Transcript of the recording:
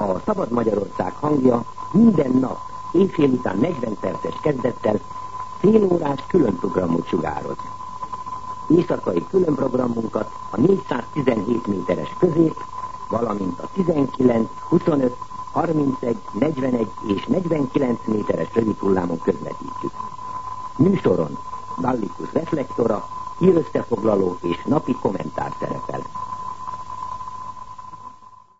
A Szabad Magyarország hangja minden nap éjfél után 40 perces kezdettel félórás különprogramot sugároz. Éjszakai különprogramunkat a 417 méteres közép, valamint a 19, 25, 31, 41 és 49 méteres rövid hullámon közvetítjük. Műsoron Gallicus reflektora, hírösszefoglaló és napi kommentár szerepel.